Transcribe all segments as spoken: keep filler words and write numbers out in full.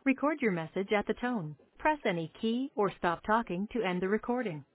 Record your message at the tone. Press any key or stop talking to end the recording.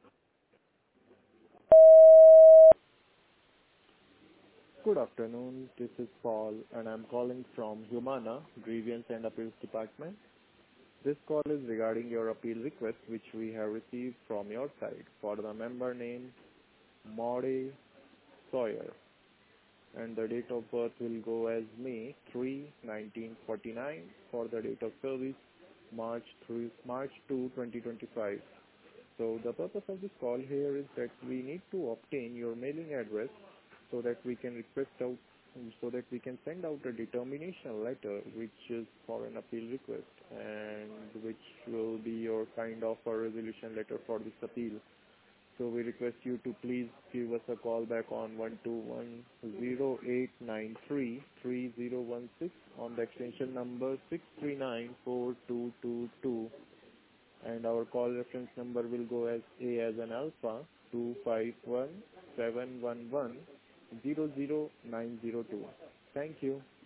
Good afternoon. This is Paul, and I'm calling from Humana, Grievance and Appeals Department. This call is regarding your appeal request, which we have received from your side for the member name Maude Sawyer, and the date of birth will go as May third, nineteen forty-nine, for the date of service March third, March second, twenty twenty-five. So the purpose of this call here is that we need to obtain your mailing address so that we can request out, so that we can send out a determination letter which is for an appeal request and which will be your kind of a resolution letter for this appeal. So we request you to please give us a call back on one two one, zero eight nine three, three zero one six on the extension number six three nine four two two two, and our call reference number will go as A as an alpha two five one seven one one zero zero nine zero two. Thank you.